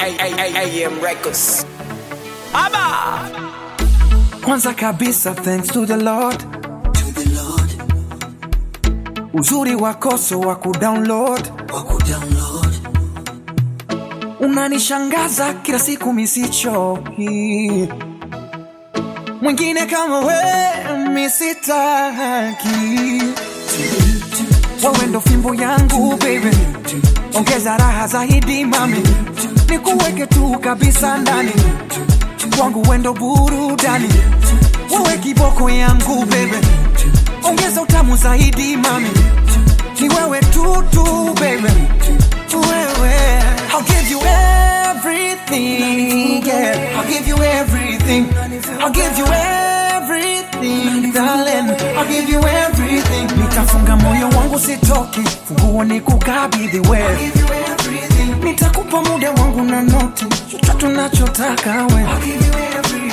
AM Records. Aba! Kwanza kabisa, thanks to the Lord. Uzuri wako so wakudownload. Unanishangaza kila siku misichoki. Mwingine kama we misitaki. Wewe ndo fimbo yangu baby. Ongeza raha zaidi mami. Nikuweke tu kabisa ndani. Kwangu wendo burudani. Wewe kiboko yangu baby. Ongeza utamu zaidi mami. Ni wewe tu baby. Wewe, I'll give you everything, yeah. I'll give you everything. I'll give you everything, darling. I'll give you everything. Nitafunga moyo wangu sitoki, funguo nikukabidhi wewe. Nitakupa muda wangu na noti, chochote unachotaka wewe. I'll give you everything.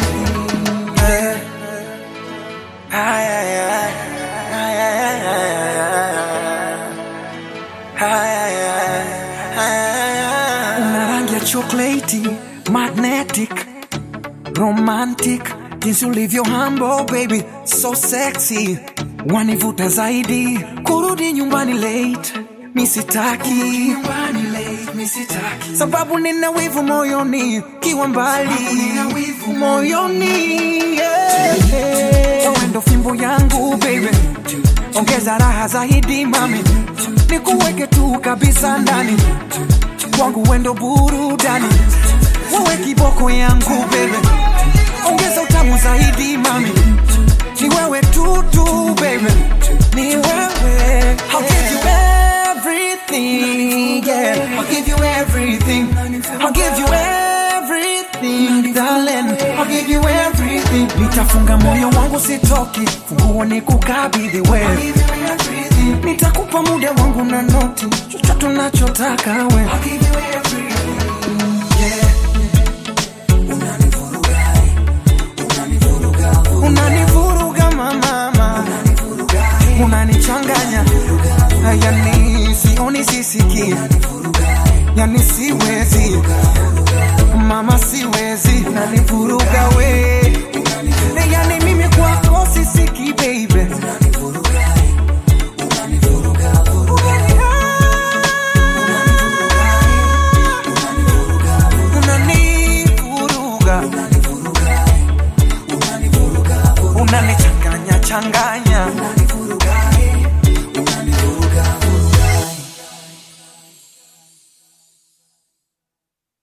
Una rangi ya chocolate, magnetic, romantic. Jinsi ulivyo humble baby, so sexy. Wanivuta zaidi, kurudi nyumbani late, misitaki. Sababu nina wivu moyoni, kiwa mbali moyoni, yeah. Wewe ndo fimbo yangu baby. Ongeza raha zaidi mami. Nikuweke tu kabisa ndani. Kwangu wendo burudani. Wewe kiboko yangu baby. Ongeza utamu zaidi mami. Ni wewe tu baby. Ni wewe. I'll give you everything, yeah. I'll give you everything. I'll give you everything, darling. I'll give you everything. Nitafunga moyo wangu sitoki, funguo nikukabidhi wewe. Nitakupa muda wangu na noti, chochote unachotaka wewe. I'll give you everything, yeah. Unanivuruga mama, unanichanganya, yani sioni sisiki, yani siwezi, mama siwezi, unanivuruga we.